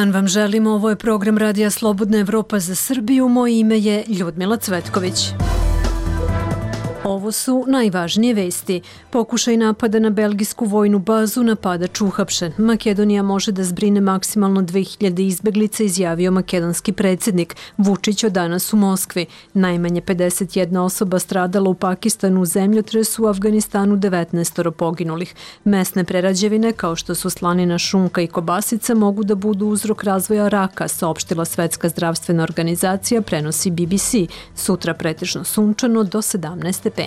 dan vam želim, ovo je program Radija Slobodna Evropa za Srbiju, moje ime je Ljudmila Cvetković. Ovo su najvažnije vesti. Pokušaj napada na belgijsku vojnu bazu, napadač uhapšen. Makedonija može da zbrine maksimalno 2000 izbeglica, izjavio makedonski predsjednik. Vučić od danas u Moskvi. Najmanje 51 osoba stradala u Pakistanu, u zemljotresu, u Afganistanu 19 poginulih. Mesne prerađevine kao što su slanina, šunka i kobasica mogu da budu uzrok razvoja raka, saopštila Svetska zdravstvena organizacija, prenosi BBC. Sutra pretežno sunčano do 17 stepeni.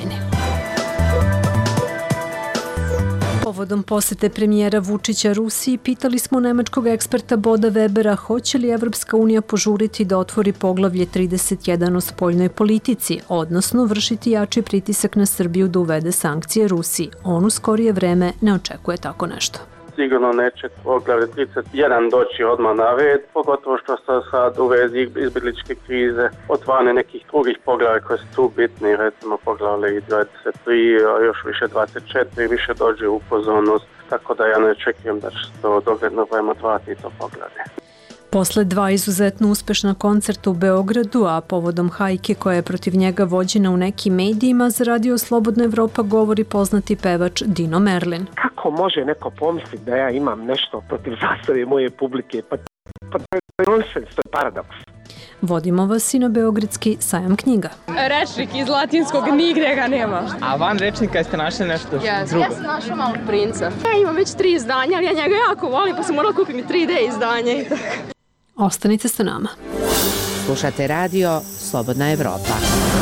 Povodom posete premijera Vučića Rusiji, pitali smo nemačkog eksperta Boda Webera hoće li Evropska unija požuriti da otvori poglavlje 31 o spoljnoj politici, odnosno vršiti jači pritisak na Srbiju da uvede sankcije Rusiji. On u skorije vreme ne očekuje tako nešto. Sigurno neće poglavlje 31 doći odmah na red, pogotovo što se sad u vezi izbjegličke krize otvarane nekih drugih poglavlja koje su tu bitni, recimo poglavlje 23, a još više 24, više dođe u pozornost, tako da ja ne očekujem da će se to dogledno vreme otvarati to poglavlje. Posle 2 izuzetno uspešna koncerta u Beogradu, a povodom hajke koja je protiv njega vođena u nekim medijima, za Radio Slobodna Evropa govori poznati pevač Dino Merlin. Kako može neko pomisliti da ja imam nešto protiv zastave moje publike? Pa to je nonsens, to je paradoks. Vodimo vas i na Beogradski sajam knjiga. Rečnik iz latinskog nigde ga nema. A van rečnika ste našli nešto drugo? Ja sam našla Malog princa. Ja imam već 3 izdanja, ali ja njega jako volim, pa sam morala kupiti mi 3D izdanje i tako. Ostanite sa nama. Slušate radio Slobodna Evropa.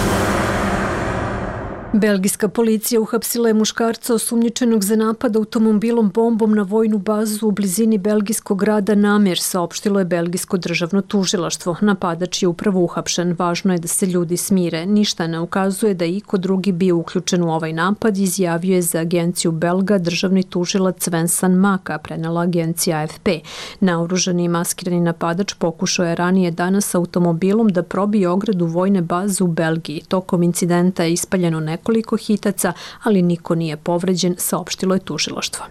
Belgijska policija uhapsila je muškarca osumnjičenog za napad automobilom bombom na vojnu bazu u blizini belgijskog grada Namir, saopštilo je belgijsko državno tužilaštvo. Napadač je upravo uhapšen. Važno je da se ljudi smire. Ništa ne ukazuje da iko drugi bio uključen u ovaj napad, izjavio je za agenciju Belga državni tužilac Vincent Maka, prenela agencija AFP. Naoružani i maskirani napadač pokušao je ranije danas automobilom da probije ogradu vojne baze u Belgiji. Tokom incidenta je ispaljeno nekoliko hitaca, ali niko nije povređen, saopštilo je tužilaštvo.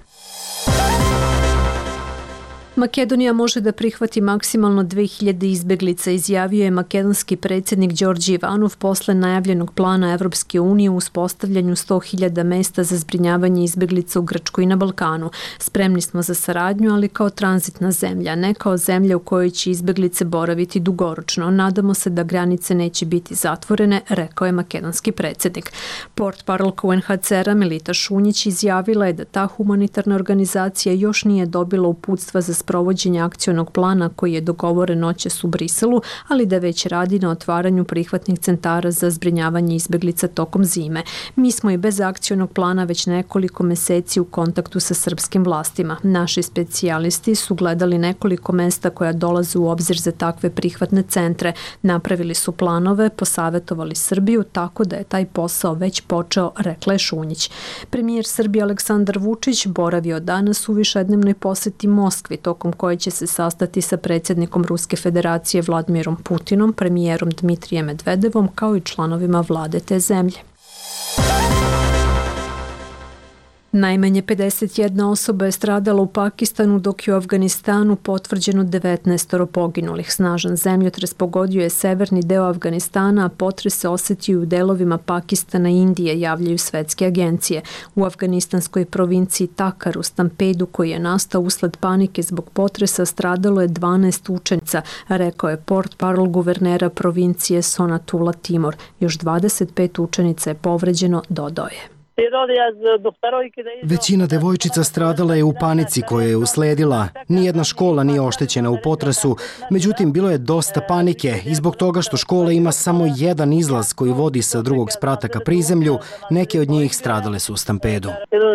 Makedonija može da prihvati maksimalno 2000 izbeglica, izjavio je makedonski predsjednik Đorđe Ivanov posle najavljenog plana Evropske unije u uspostavljanju 100.000 mesta za zbrinjavanje izbeglica u Grčkoj i na Balkanu. Spremni smo za saradnju, ali kao tranzitna zemlja, ne kao zemlja u kojoj će izbeglice boraviti dugoročno. Nadamo se da granice neće biti zatvorene, rekao je makedonski predsjednik. Portparolka UNHCR-a Melita Šunjić izjavila je da ta humanitarna organizacija još nije dobila uputstva za sprovođenje akcionog plana koji je dogovoren noćas u Briselu, ali da već radi na otvaranju prihvatnih centara za zbrinjavanje izbeglica tokom zime. Mi smo i bez akcionog plana već nekoliko meseci u kontaktu sa srpskim vlastima. Naši specijalisti su gledali nekoliko mesta koja dolaze u obzir za takve prihvatne centre. Napravili su planove, posavetovali Srbiju, tako da je taj posao već počeo, rekla je Šunjić. Premijer Srbije Aleksandar Vučić boravio danas u višednevnoj poseti Moskvi, tokom koje će se sastati sa predsjednikom Ruske federacije Vladimirom Putinom, premijerom Dmitrijem Medvedevom, kao i članovima vlade te zemlje. Najmanje 51 osoba je stradala u Pakistanu, dok je u Afganistanu potvrđeno 19 poginulih. Snažan zemljotres pogodio je severni deo Afganistana, a potres se osjetio u delovima Pakistana i Indije, javljaju svetske agencije. U afganistanskoj provinciji Takar, u stampedu koji je nastao usled panike zbog potresa, stradalo je 12 učenica, rekao je portparol guvernera provincije Sonatullah Timur. Još 25 učenica je povređeno, dodao je. Većina devojčica stradala je u panici koja je usledila. Nijedna škola nije oštećena u potresu, međutim bilo je dosta panike i zbog toga što škola ima samo jedan izlaz koji vodi sa drugog sprata ka prizemlju, neke od njih stradale su u stampedu.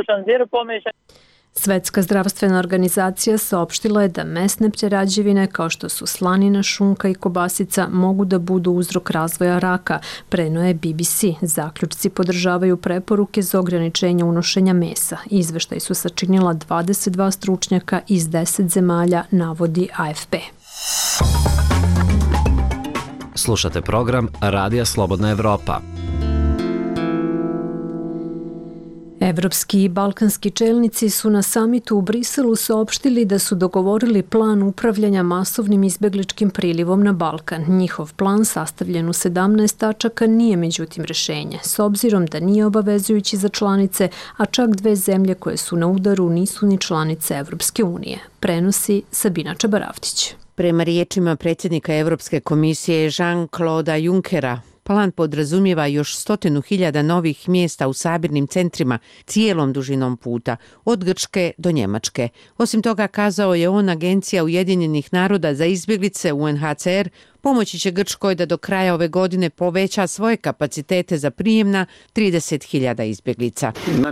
Svetska zdravstvena organizacija saopštila je da mesne prerađevine kao što su slanina, šunka i kobasica mogu da budu uzrok razvoja raka, preneo je BBC. Zaključci podržavaju preporuke za ograničenje unošenja mesa. Izveštaj su sačinila 22 stručnjaka iz 10 zemalja, navodi AFP. Slušate program Radija Slobodna Evropa. Evropski i balkanski čelnici su na samitu u Briselu saopštili da su dogovorili plan upravljanja masovnim izbegličkim prilivom na Balkan. Njihov plan, sastavljen u 17 tačaka, nije međutim rješenje, s obzirom da nije obavezujući za članice, a čak 2 zemlje koje su na udaru nisu ni članice Evropske unije. Prenosi Sabina Čabaravtić. Prema riječima predsjednika Evropske komisije Jean-Claude Junckera, plan podrazumijeva još 100.000 novih mjesta u sabirnim centrima cijelom dužinom puta, od Grčke do Njemačke. Osim toga, kazao je on, Agencija Ujedinjenih naroda za izbjeglice UNHCR pomoći će Grčkoj da do kraja ove godine poveća svoje kapacitete za prijem na 30.000 izbjeglica.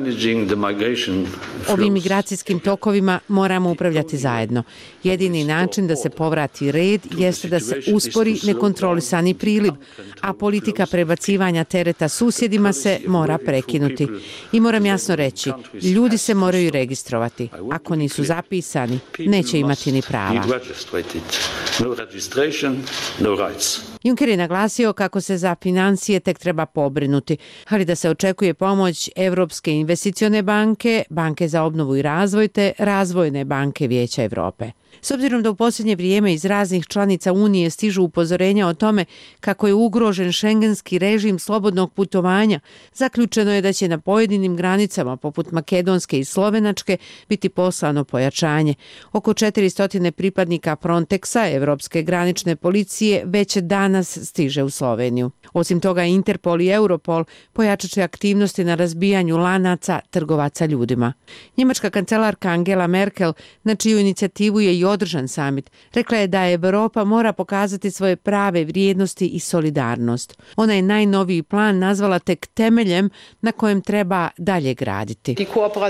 Ovim migracijskim tokovima moramo upravljati zajedno. Jedini način da se povrati red jeste da se uspori nekontrolisani priliv, a politika prebacivanja tereta susjedima se mora prekinuti. I moram jasno reći, ljudi se moraju registrovati. Ako nisu zapisani, neće imati ni prava. Juncker je naglasio kako se za financije tek treba pobrinuti, ali da se očekuje pomoć Europske investicione banke, Banke za obnovu i razvoj te Razvojne banke Vijeća Europe. S obzirom da u posljednje vrijeme iz raznih članica Unije stižu upozorenja o tome kako je ugrožen šengenski režim slobodnog putovanja, zaključeno je da će na pojedinim granicama poput Makedonske i Slovenačke biti poslano pojačanje. Oko 400 pripadnika Frontexa, Europske granične policije, već danas stiže u Sloveniju. Osim toga, Interpol i Europol pojačat će aktivnosti na razbijanju lanaca trgovaca ljudima. Njemačka kancelarka Angela Merkel, na čiju inicijativu je i održan samit, rekla je da Europa mora pokazati svoje prave vrijednosti i solidarnost. Ona je najnoviji plan nazvala tek temeljem na kojem treba dalje graditi.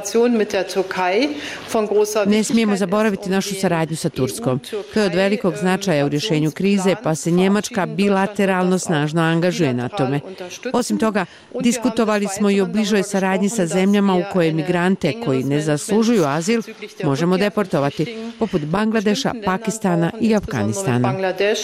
Ne smijemo zaboraviti našu saradnju sa Turskom. To je od velikog značaja u rješenju krize, pa se Njemačka bilateralno snažno angažuje na tome. Osim toga, diskutovali smo i o bližoj saradnji sa zemljama u koje migrante koji ne zaslužuju azil možemo deportovati, poput Bangladeša, Pakistana i Afganistana.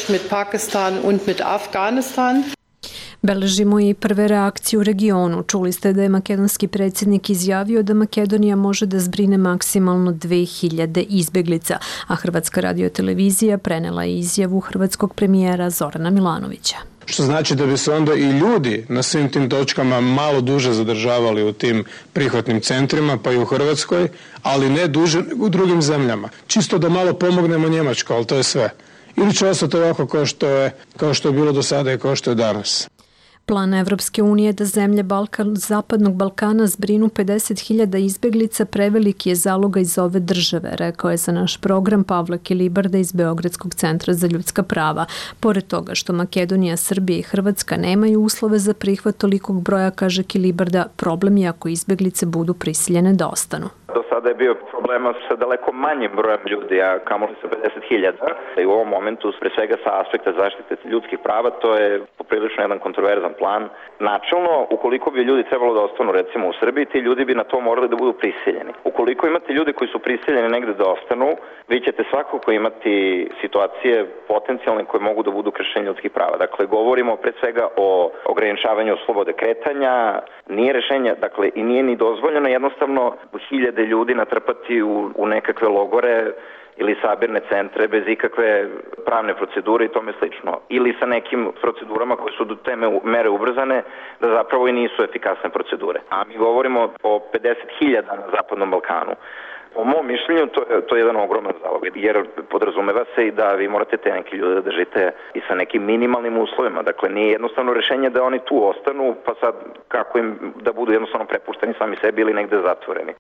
Beležimo i prve reakcije u regionu. Čuli ste da je makedonski predsjednik izjavio da Makedonija može da zbrine maksimalno 2000 izbjeglica, a Hrvatska radiotelevizija prenela je izjavu hrvatskog premijera Zorana Milanovića. Što znači da bi se onda i ljudi na svim tim točkama malo duže zadržavali u tim prihvatnim centrima, pa i u Hrvatskoj, ali ne duže u drugim zemljama. Čisto da malo pomognemo Njemačkoj, ali to je sve. Ili će ostati ovako kao što je bilo do sada i kao što je danas. Plan Evropske unije da zemlje Zapadnog Balkana zbrinu 50.000 izbjeglica preveliki je zaloga iz ove države, rekao je za naš program Pavle Kilibarda iz Beogradskog centra za ljudska prava. Pored toga što Makedonija, Srbija i Hrvatska nemaju uslove za prihvat tolikog broja, kaže Kilibarda, problem je ako izbjeglice budu prisiljene da ostanu. Do sada je bio problema sa daleko manjim brojem ljudi, a kamoli sa 50.000. I u ovom momentu, pre svega sa aspekta zaštite ljudskih prava, to je poprilično jedan kontroverzan plan. Načelno, ukoliko bi ljudi trebalo da ostanu recimo u Srbiji, ti ljudi bi na to morali da budu prisiljeni. Ukoliko imate ljudi koji su prisiljeni negde da ostanu, vi ćete svakako imati situacije potencijalne koje mogu da budu kršenje ljudskih prava. Dakle, govorimo pre svega o ograničavanju slobode kretanja, nije rešenje, dakle, i nije ni dozvoljeno jednostavno hiljade ljudi natrpati u nekakve logore ili sabirne centre bez ikakve pravne procedure i tome slično. Ili sa nekim procedurama koje su do te mere ubrzane da zapravo i nisu efikasne procedure. A mi govorimo o 50.000 na Zapadnom Balkanu. Po mom mišljenju to je jedan ogroman zalog, jer podrazumeva se i da vi morate te neke ljude da držite i sa nekim minimalnim uslovima. Dakle, nije jednostavno rješenje da oni tu ostanu, pa sad kako im da budu jednostavno prepušteni sami sebi ili negde zatvoreni.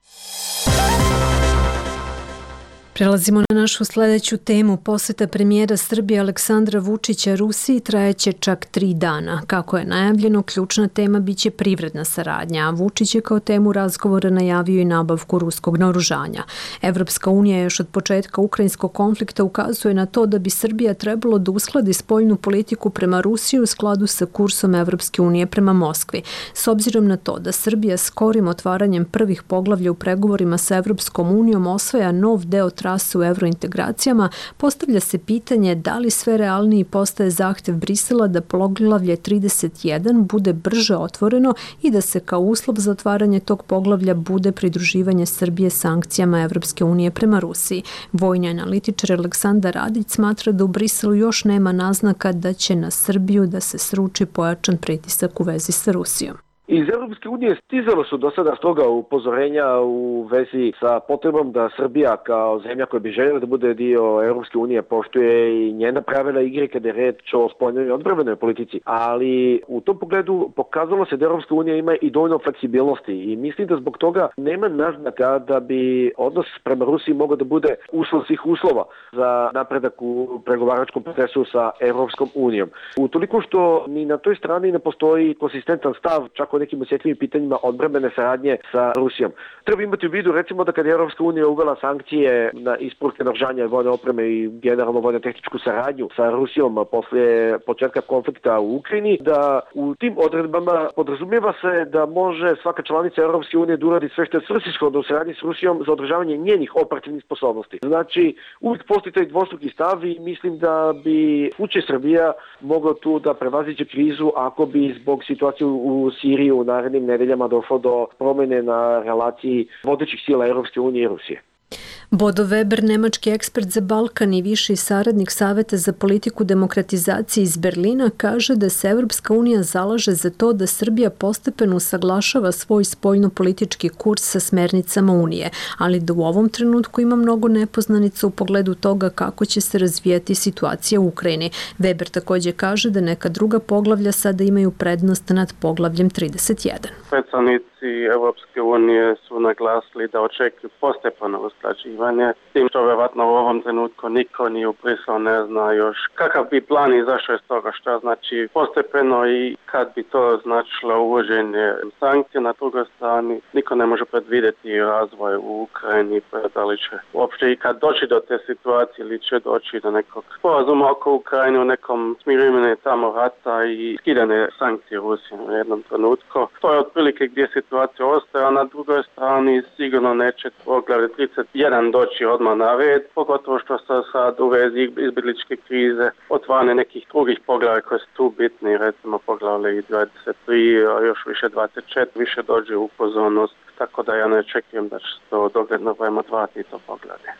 Prelazimo na našu sljedeću temu. Posjeta premijera Srbije Aleksandra Vučića Rusiji trajeće čak 3 dana. Kako je najavljeno, ključna tema biće privredna saradnja, a Vučić je kao temu razgovora najavio i nabavku ruskog naoružanja. Evropska unija još od početka ukrajinskog konflikta ukazuje na to da bi Srbija trebalo da uskladi spoljnu politiku prema Rusiji u skladu sa kursom Evropske unije prema Moskvi. S obzirom na to da Srbija skorim otvaranjem prvih poglavlja u pregovorima sa Evropskom unijom osvaja nov deo trase u evrointegracijama, postavlja se pitanje da li sve realniji postaje zahtev Brisela da poglavlje 31 bude brže otvoreno i da se kao uslov za otvaranje tog poglavlja bude pridruživanje Srbije sankcijama Evropske unije prema Rusiji. Vojni analitičar Aleksandar Radić smatra da u Briselu još nema naznaka da će na Srbiju da se sruči pojačan pritisak u vezi sa Rusijom. Iz Europske unije stizalo su do sada stoga upozorenja u vezi sa potrebom da Srbija kao zemlja koja bi željela da bude dio Europske unije poštuje i njena pravila igre kada je reč o spoljnoj i odbrambenoj politici. Ali u tom pogledu pokazalo se da Europska unija ima i dovoljno fleksibilnosti i mislim da zbog toga nema naznaka da bi odnos prema Rusiji mogao da bude uslov svih uslova za napredak u pregovaračkom procesu sa Europskom unijom. Utoliko što ni na toj strani ne postoji konsistentan stav čak o nekim osjetljivim pitanjima odbrambene saradnje sa Rusijom. Treba imati u vidu recimo da kad je Europska unija uvela sankcije na isporuke naoružanja vojne opreme i generalno vojno-tehničku saradnju sa Rusijom posle početka konflikta u Ukrajini, da u tim odredbama podrazumijeva se da može svaka članica Europske unije da uradi sve što je svrsishodno u saradnji s Rusijom za održavanje njenih operativnih sposobnosti. Znači, uvijek postoji taj dvostruki stav i mislim da bi slučaj Srbija mogao tu da prevaziđe krizu ako bi zbog situacije u Siriji u narednim nedeljama došlo do promjene na relaciji vodećih sila Europske unije i Rusije. Bodo Weber, nemački ekspert za Balkan i viši saradnik Saveta za politiku demokratizacije iz Berlina, kaže da se Evropska unija zalaže za to da Srbija postepeno usaglašava svoj spoljno-politički kurs sa smernicama Unije, ali da u ovom trenutku ima mnogo nepoznanica u pogledu toga kako će se razvijati situacija u Ukrajini. Weber također kaže da neka druga poglavlja sada imaju prednost nad poglavljem 31. Predstavnici Evropske unije su naglasili da očekuju postepeno usklađivanje, tim što vjerovatno u ovom trenutku niko ni u Briselu ne zna još kakav bi plan izašao iz toga, što znači postepeno i kad bi to značilo uvođenje sankcija. Na drugoj strani niko ne može predvidjeti razvoj u Ukrajini, da li će uopšte i kad doći do te situacije ili će doći do nekog sporazuma oko Ukrajine u nekom smirivanje tamo rata i skidane sankcije Rusije u jednom trenutku. To je otprilike gdje situacija ostaje, a na drugoj strani sigurno neće poglavlje 31 doći odmah na red, pogotovo što se sad u vezi izbjegličke krize otvarane nekih drugih poglavlja koje su tu bitni, recimo poglavlje 23, a još više 24, više dođe u pozornost, tako da ja ne očekujem da će se to dogledno vreme otvarati to poglavlje.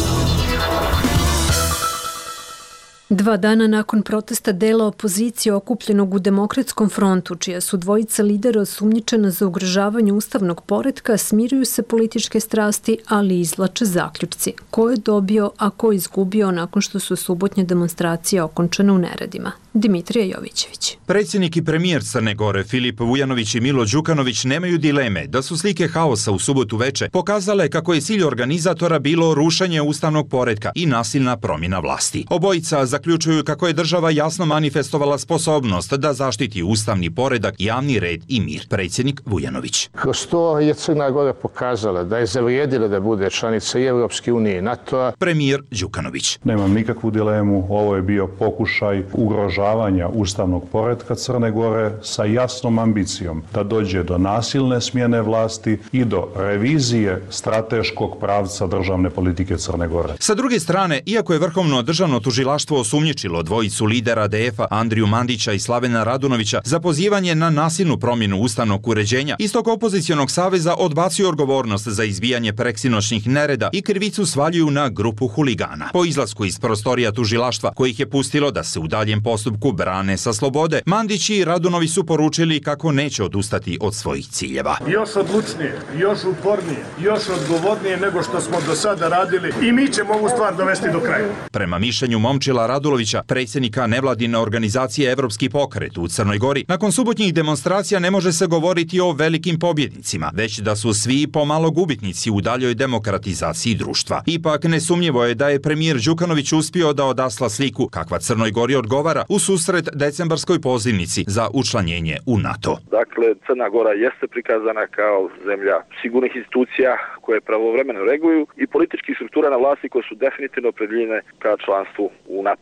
2 dana nakon protesta dela opozicije okupljenog u Demokratskom frontu, čija su dvojica lidera osumnjičena za ugrožavanje ustavnog poretka, smiruju se političke strasti, ali izvlače zaključci. Ko je dobio, a ko izgubio nakon što su subotnje demonstracije okončane u neredima? Dimitrija Jovićević. Predsjednik i premijer Crne Gore Filip Vujanović i Milo Đukanović nemaju dileme da su slike haosa u subotu veče pokazale kako je cilj organizatora bilo rušenje ustavnog poretka i nasilna promjena vlasti. Obojica zaključuju kako je država jasno manifestovala sposobnost da zaštiti ustavni poredak, javni red i mir. Predsjednik Vujanović. Kroz to je Crna Gora pokazala da je zavrijedila da bude članica i Evropske unije i NATO-a. Premijer Đukanović. Nemam nikakvu dilemu, ovo je bio pokušaj ugrožavanja ustavnog poretka Crne Gore sa jasnom ambicijom da dođe do nasilne smjene vlasti i do revizije strateškog pravca državne politike Crne Gore. Sa druge strane, iako je Vrhovno državno tužilaštvo osumnjičilo dvojicu lidera DF-a Andriju Mandića i Slavena Radunovića za pozivanje na nasilnu promjenu ustavnog uređenja, istog opozicionog saveza odbacuju odgovornost za izbijanje preksinoćnih nereda i krivicu svaljuju na grupu huligana. Po izlasku iz prostorija tužilaštva, kojih je pustilo da se u daljem postupku brane sa slobode, Mandić i Radunović su poručili kako neće odustati od svojih ciljeva. Još odlučnije, još upornije, još odgovornije nego što smo do sada radili i mi ćemo ovu stvar dovesti do kraja. Prema mišljenju Momčila Radulovića, predsjednika nevladine organizacije Evropski pokret u Crnoj Gori, nakon subotnjih demonstracija ne može se govoriti o velikim pobjednicima, već da su svi pomalo gubitnici u daljoj demokratizaciji društva. Ipak nesumnjivo je da je premijer Đukanović uspio da odasla sliku kakva Crnoj Gori odgovara u susret decembarskoj pozivnici za učlanjenje u NATO. Dakle, Crna Gora jeste prikazana kao zemlja sigurnih institucija koje pravovremeno reaguju i političkih struktura na vlasti koje su definitivno opredjeljene ka članstvu u NATO.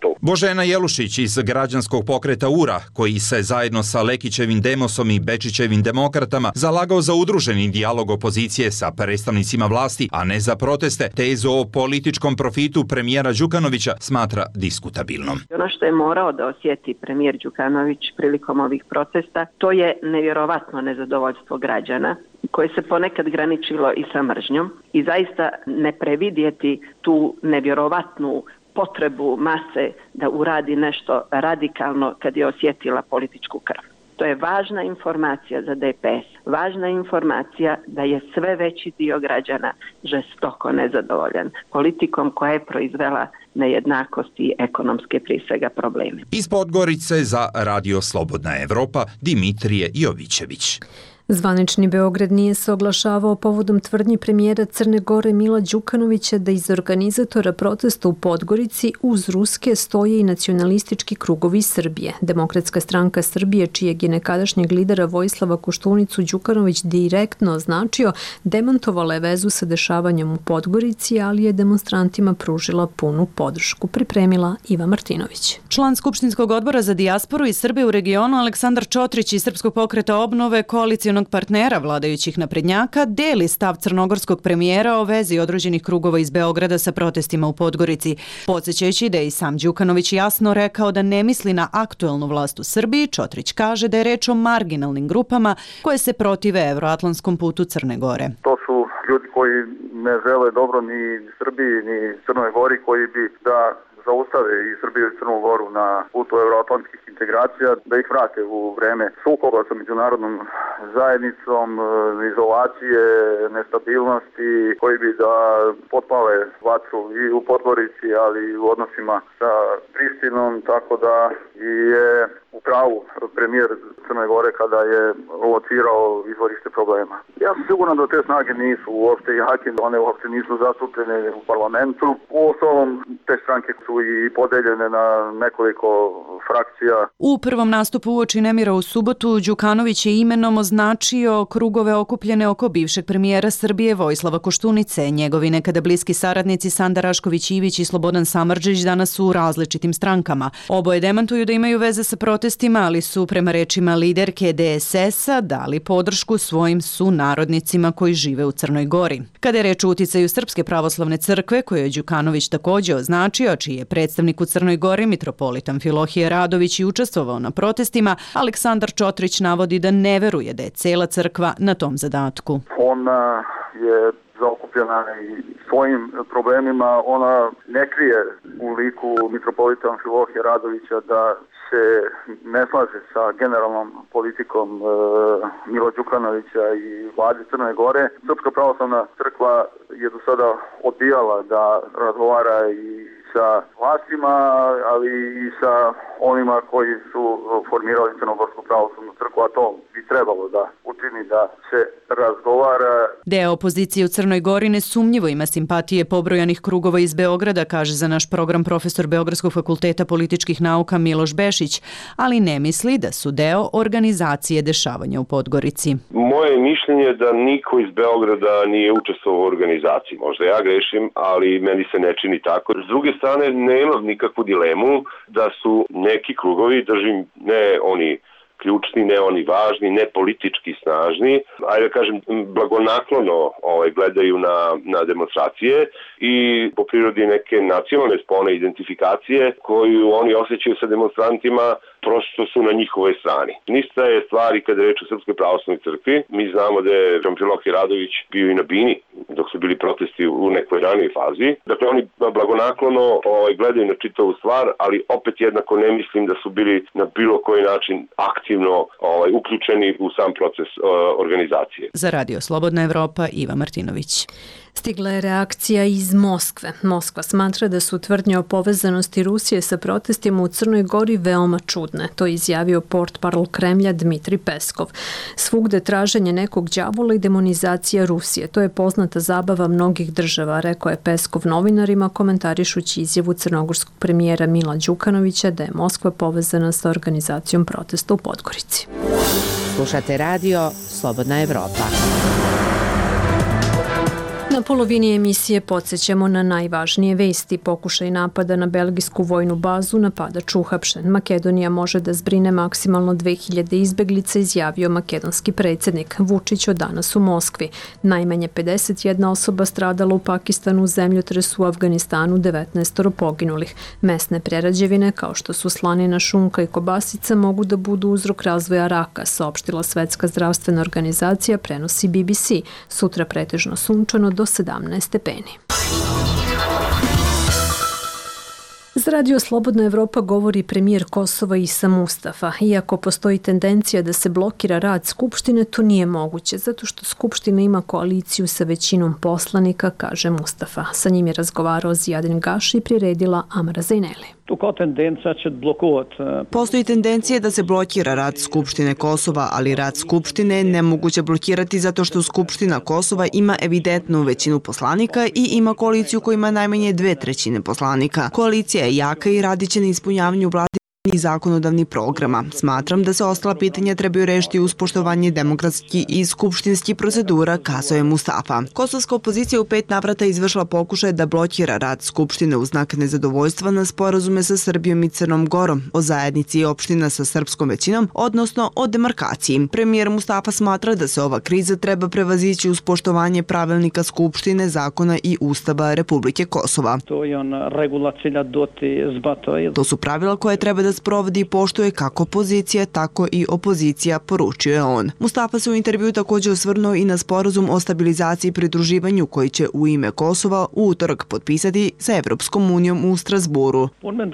to. Božena Jelušić iz građanskog pokreta URA, koji se zajedno sa Lekićevim Demosom i Bečićevim demokratama zalagao za udruženi dijalog opozicije sa predstavnicima vlasti, a ne za proteste, tezu o političkom profitu premijera Đukanovića smatra diskutabilnom. Ono što je morao da osjeti premijer Đukanović prilikom ovih protesta, to je nevjerovatno nezadovoljstvo građana koje se ponekad graničilo i sa mržnjom i zaista ne previdjeti tu nevjerovatnu potrebu mase da uradi nešto radikalno kad je osjetila političku krv. To je važna informacija za DPS, važna informacija da je sve veći dio građana žestoko nezadovoljan politikom koja je proizvela nejednakosti i ekonomske prije svega probleme. Iz Podgorice za Radio Slobodna Evropa, Dimitrije Jovićević. Zvanični Beograd nije se oglašavao povodom tvrdnji premijera Crne Gore Mila Đukanovića da iz organizatora protesta u Podgorici uz ruske stoje i nacionalistički krugovi Srbije. Demokratska stranka Srbije, čijeg je nekadašnjeg lidera Vojislava Koštunicu Đukanović direktno označio, demantovala je vezu sa dešavanjem u Podgorici, ali je demonstrantima pružila punu podršku, pripremila Iva Martinović. Član Skupštinskog odbora za dijasporu i Srbe u regionu Aleksandar Čotrić iz Srpskog pokreta obnove, koalicijonog partnera vladajućih naprednjaka, deli stav crnogorskog premijera o vezi određenih krugova iz Beograda sa protestima u Podgorici. Podsjećajući da je i sam Đukanović jasno rekao da ne misli na aktuelnu vlast u Srbiji, Čotrić kaže da je reč o marginalnim grupama koje se protive evroatlantskom putu Crne Gore. To su ljudi koji ne žele dobro ni Srbiji ni Crnoj Gori, koji bi da zaustave i Srbiju i Crnu Goru na putu evroatlantskih integracija, da ih vrate u vreme sukoba sa međunarodnom zajednicom, izolacije, nestabilnosti, koji bi da potpale vatru i u Podgorici, ali i u odnosima sa Prištinom, tako da je u pravu premijer Crne Gore kada je locirao izvorište problema. Ja sam siguran da te snage nisu uopšte jake, one uopšte nisu zastupljene u parlamentu. U osnovom te stranke su i podeljene na nekoliko frakcija. U prvom nastupu uoči nemira u subotu Đukanović je imenom označio krugove okupljene oko bivšeg premijera Srbije Vojislava Koštunice. Njegovi nekada bliski saradnici Sanda Rašković-Ivić i Slobodan Samardžić danas su u različitim strankama. Oboje demantuju da imaju veze sa protestima, ali su prema rečima liderke DSS-a dali podršku svojim sunarodnicima koji žive u Crnoj Gori. Kada je reč o uticaju Srpske pravoslavne crkve, koju je Đukanović također označio, čiji je predstavnik u Crnoj Gori mitropolit Amfilohije Radović i učestvovao na protestima, Aleksandar Čotrić navodi da ne veruje da je cela crkva na tom zadatku. Ona je zaokupljena i svojim problemima, ona ne krije u liku mitropolita Amfilohije Radovića da se ne slaže sa generalnom politikom Mila Đukanovića i vlade Crne Gore. Srpska pravoslavna crkva je do sada odbijala da razgovara i sa vlastima, ali i sa onima koji su formirali Crnogorsku pravoslavnu crkvu, a to bi trebalo da učini da se razgovara. Deo opozicije u Crnoj Gori nesumnjivo ima simpatije pobrojanih krugova iz Beograda, kaže za naš program profesor Beogradskog fakulteta političkih nauka Miloš Bešić, ali ne misli da su deo organizacije dešavanja u Podgorici. Moje mišljenje je da niko iz Beograda nije učestvovao u organizaciji. Možda ja grešim, ali meni se ne čini tako. S druge strane, nema nikakvu dilemu da su neki krugovi, držim, ne oni ključni, ne oni važni, ne politički snažni, ajde da kažem, blagonaklono gledaju na demonstracije i po prirodi neke nacionalne spone identifikacije koju oni osjećaju sa demonstrantima, prosto su na njihovoj strani. Ništa je stvari kada je reč o Srpskoj pravoslavnoj crkvi. Mi znamo da je Amfilohije Radović bio i na Bini dok su bili protesti u nekoj ranijoj fazi. Dakle, oni blagonaklono gledaju na čitavu stvar, ali opet jednako ne mislim da su bili na bilo koji način aktivno uključeni u sam proces organizacije. Za Radio Slobodna Evropa, Iva Martinović. Stigla je reakcija iz Moskve. Moskva smatra da su tvrdnje o povezanosti Rusije sa protestima u Crnoj Gori veoma čudne. To je izjavio portparol Kremlja Dmitri Peskov. Svugde traženje nekog đavola i demonizacija Rusije. To je poznata zabava mnogih država, rekao je Peskov novinarima komentarišući izjavu crnogorskog premijera Mila Đukanovića da je Moskva povezana sa organizacijom protesta u Podgorici. Slušate radio Slobodna Evropa. Na polovini emisije podsjećamo na najvažnije vesti. Pokušaj napada na belgijsku vojnu bazu, napadač uhapšen. Makedonija može da zbrine maksimalno 2000 izbeglica, izjavio makedonski predsjednik. Vučić od danas u Moskvi. Najmanje 51 osoba stradala u Pakistanu, u zemljotresu u Afganistanu, 19 poginulih. Mesne prerađevine kao što su slanina, šunka i kobasica mogu da budu uzrok razvoja raka, saopštila Svetska zdravstvena organizacija, prenosi BBC. Sutra pretežno sunčano do 17 stepeni. Za Radio Slobodna Evropa govori premijer Kosova Isa Mustafa. Iako postoji tendencija da se blokira rad Skupštine, to nije moguće, zato što Skupština ima koaliciju sa većinom poslanika, kaže Mustafa. Sa njim je razgovarao Zijadin Gaši i priredila Amara Zajneli. Postoji tendencija da se blokira rad Skupštine Kosova, ali rad Skupštine je nemoguće blokirati zato što Skupština Kosova ima evidentnu većinu poslanika i ima koaliciju koja ima najmanje 2/3 poslanika. Koalicija je jaka i radit će na ispunjavanju vlade i zakonodavnih programa. Smatram da se ostala pitanja trebaju rešiti uz poštovanje demokratskih i skupštinskih procedura, kazao je Mustafa. Kosovska opozicija u 5 navrata izvršila pokušaje da blokira rad Skupštine u znak nezadovoljstva na sporazume sa Srbijom i Crnom Gorom, o zajednici i opština sa srpskom većinom, odnosno o demarkaciji. Premijer Mustafa smatra da se ova kriza treba prevazići uz poštovanje pravilnika Skupštine, zakona i Ustava Republike Kosova. To su pravila koje treba da sprovodi i poštuje kako pozicija, tako i opozicija, poručio je on. Mustafa se u intervju također osvrnuo i na sporazum o stabilizaciji i pridruživanju koji će u ime Kosova u utorak potpisati sa Evropskom unijom u Strasburu.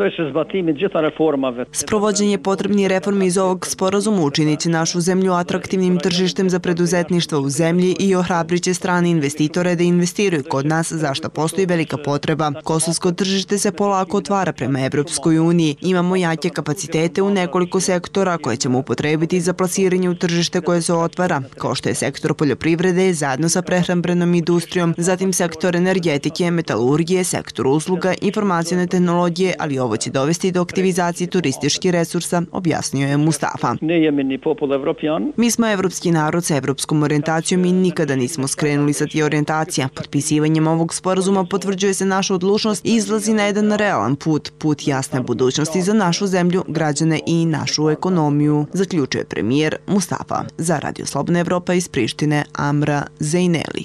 Sprovođenje potrebnih reformi iz ovog sporazuma učinit će našu zemlju atraktivnim tržištem za preduzetništvo u zemlji i ohrabrit će strane investitore da investiraju kod nas, za što postoji velika potreba. Kosovsko tržište se polako otvara prema Evropskoj uniji. Imamo jake kapacitete u nekoliko sektora koje ćemo upotrebiti za plasiranje u tržište koje se otvara, kao što je sektor poljoprivrede zajedno sa prehrambenom industrijom, zatim sektor energetike, metalurgije, sektor usluga, informacijone tehnologije, ali ovo će dovesti do aktivizacije turističkih resursa, objasnio je Mustafa. Mi smo evropski narod sa evropskom orijentacijom i nikada nismo skrenuli sa tih orijentacija. Potpisivanjem ovog sporazuma potvrđuje se naša odlučnost i izlazi na jedan realan put jasne budućnosti za našu zemlju, građane i našu ekonomiju, zaključuje premijer Mustafa. Za Radio Slobodna Evropa iz Prištine, Amra Zajneli.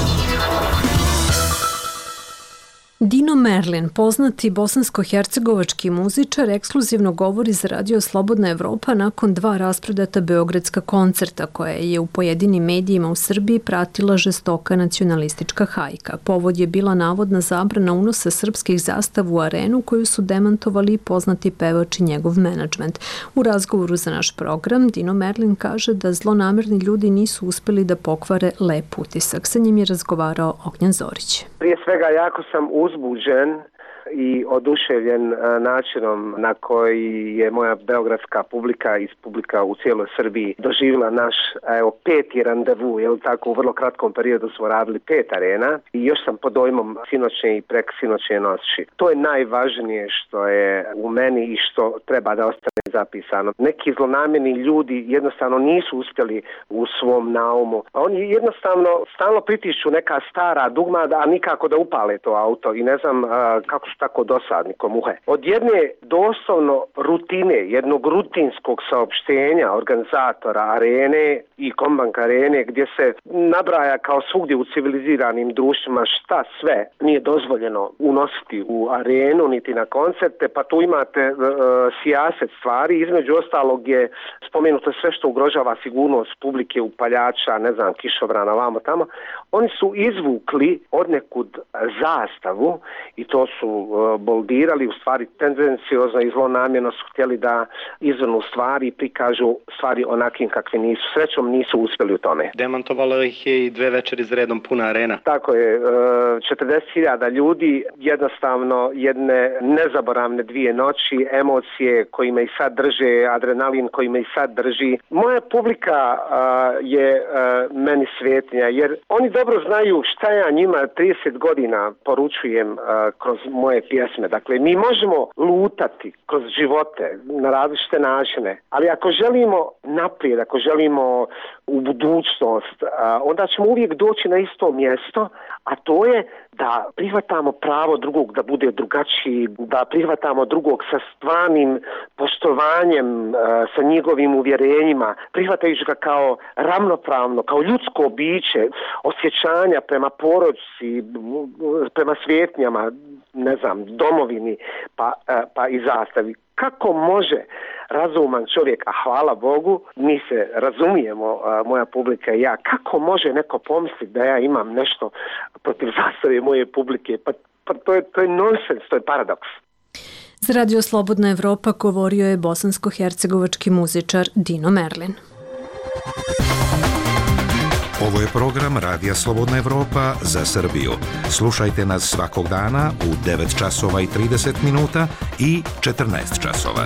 Dino Merlin, poznati bosansko-hercegovački muzičar, ekskluzivno govori za Radio Slobodna Evropa nakon 2 rasprodata beogradska koncerta koje je u pojedinim medijima u Srbiji pratila žestoka nacionalistička hajka. Povod je bila navodna zabrana unosa srpskih zastava u arenu koju su demantovali poznati pevač i njegov menadžment. U razgovoru za naš program Dino Merlin kaže da zlonamerni ljudi nisu uspeli da pokvare lep utisak. Sa njim je razgovarao Ognjen Zorić. Prije svega jako sam uzbuđen i oduševljen načinom na koji je moja beogradska publika i publika u cijeloj Srbiji doživjela naš 5. randevu, jel tako, u vrlo kratkom periodu smo radili 5 arena i još sam pod dojmom sinoćne i preksinoćne noći. To je najvažnije što je u meni i što treba da ostane zapisano. Neki zlonamjerni ljudi jednostavno nisu uspjeli u svom naumu. Oni jednostavno stalno pritišću neka stara dugma, a nikako da upale to auto i ne znam kako su tako dosadni ko muhe. Od jedne doslovno rutine, jednog rutinskog saopštenja organizatora arene i Kombank arene gdje se nabraja kao svugdje u civiliziranim društvima šta sve nije dozvoljeno unositi u arenu niti na koncerte, pa tu imate sijaset stvari, između ostalog je spomenuto sve što ugrožava sigurnost publike, upaljača, ne znam, kišobrana, vamo tamo. Oni su izvukli odnekud zastavu i to su boldirali, u stvari tendenciozno i zlonamjerno su htjeli da izvrnu stvari i prikažu stvari onakim kakve nisu. Srećom nisu uspjeli u tome. Demantovalo ih je i 2 večeri za redom puna arena. Tako je, 40.000 ljudi, jednostavno jedne nezaboravne 2 noći, emocije koji me i sad drže, adrenalin koji me i sad drži. Moja publika je meni svetinja, jer oni dobro znaju šta ja njima 30 godina poručujem kroz moje pjesme. Dakle, mi možemo lutati kroz živote na različite načine, ali ako želimo naprijed, ako želimo u budućnost, onda ćemo uvijek doći na isto mjesto, a to je da prihvatamo pravo drugog da bude drugačiji, da prihvatamo drugog sa stvarnim poštovanjem, sa njegovim uvjerenjima, prihvatajući ga kao ravnopravno, kao ljudsko biće, osjećanja prema porodici, prema svijetnjama, ne znam, domovini, pa i zastavi. Kako može razuman čovjek, a hvala Bogu, mi se razumijemo, moja publika i ja, kako može neko pomisliti da ja imam nešto protiv zastave moje publike? Pa to je nonsens, to je paradoks. Za Radio Slobodna Evropa govorio je bosansko-hercegovački muzičar Dino Merlin. Ovo je program Radija Slobodna Evropa za Srbiju. Slušajte nas svakog dana u 9 časova i 30 minuta i 14 časova.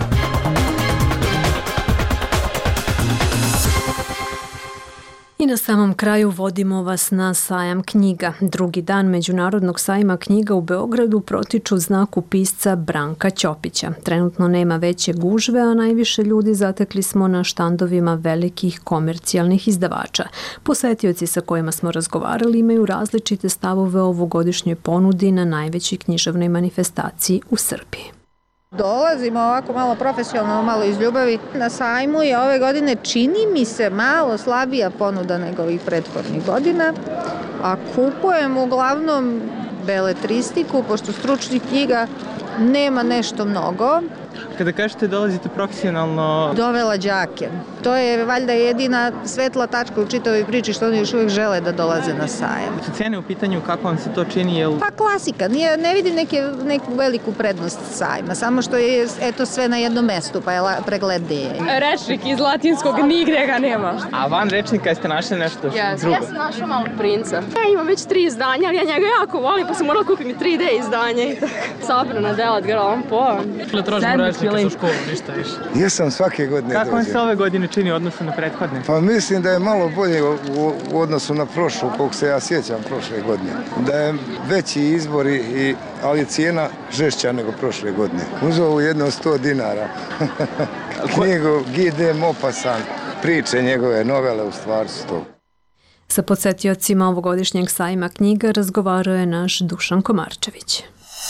I na samom kraju vodimo vas na sajam knjiga. Drugi dan Međunarodnog sajma knjiga u Beogradu protiču znaku pisca Branka Ćopića. Trenutno nema veće gužve, a najviše ljudi zatekli smo na štandovima velikih komercijalnih izdavača. Posetioci sa kojima smo razgovarali imaju različite stavove o ovogodišnjoj ponudi na najvećoj književnoj manifestaciji u Srbiji. Dolazimo ovako malo profesionalno, malo iz ljubavi. Na sajmu je ove godine, čini mi se, malo slabija ponuda nego ovih prethodnih godina, a kupujem uglavnom beletristiku, pošto stručnih knjiga nema nešto mnogo. Kada kažete dolazite profesionalno... Dovela đake. To je valjda jedina svetla tačka u čitavoj priči što oni još uvijek žele da dolaze na sajam. Su cijene u pitanju, kako vam se to čini? Pa klasika. Ne vidim neku veliku prednost sajma, samo što je sve na jednom mestu, pa je preglednije. Rečnik iz latinskog nigde ga nema. A van rečnika jeste našli nešto drugo? Ja sam našla Malog princa. Ja imam već 3 izdanja, ali ja njega jako volim, pa sam morala kupiti 3D izdanje i tako. Sabrana dela Grand Poem. Rečnika su školu, ništa više. Jesam svake godine dođem. Kako vam se ove godine čini u odnosu na prethodne? Pa mislim da je malo bolje u odnosu na prošlu, koliko se ja sjećam prošle godine. Da je veći izbor, ali je cijena žešća nego prošle godine. Uzeo jedno 100 dinara. Knjigu G.D. Maupassant, priče njegove novele u stvari su to. Sa podsetiocima ovogodišnjeg sajma knjiga razgovarao je naš Dušan Komarčević.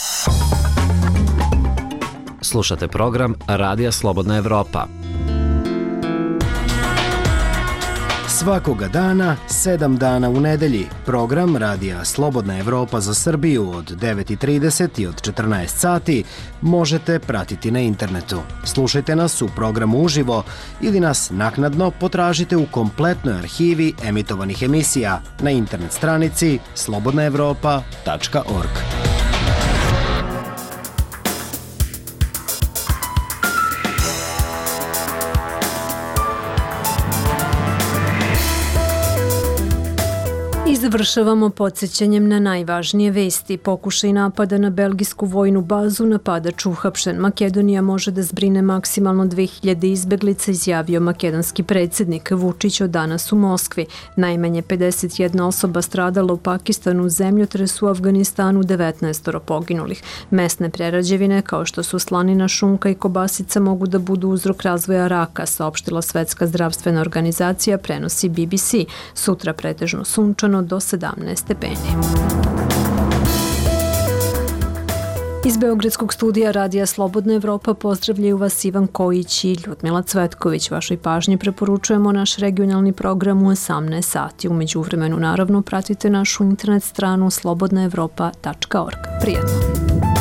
Slušate program Radija Slobodna Evropa. Svakoga dana, 7 dana u nedelji, program Radija Slobodna Evropa za Srbiju od 9:30 i od 14 sati možete pratiti na internetu. Slušajte nas u programu uživo ili nas naknadno potražite u kompletnoj arhivi emitovanih emisija na internet stranici slobodnaevropa.org. I završavamo podsjećanjem na najvažnije vesti. Pokušaj napada na belgijsku vojnu bazu, napadač uhapšen. Makedonija može da zbrine maksimalno 2000 izbeglica, izjavio makedonski predsjednik Vučić od danas u Moskvi. Najmanje 51 osoba stradala u Pakistanu, zemljotresu u Afganistanu, 19 poginulih. Mesne prerađevine kao što su slanina, šunka i kobasica mogu da budu uzrok razvoja raka, saopštila Svetska zdravstvena organizacija, prenosi BBC. Sutra pretežno sunčano do 17 stepeni. Iz Beogradskog studija Radija Slobodna Evropa pozdravljaju vas Ivan Kojić i Ljudmila Cvetković. Vašoj pažnji preporučujemo naš regionalni program u 18 sati. U međuvremenu naravno pratite našu internet stranu slobodnaevropa.org. Prijetno!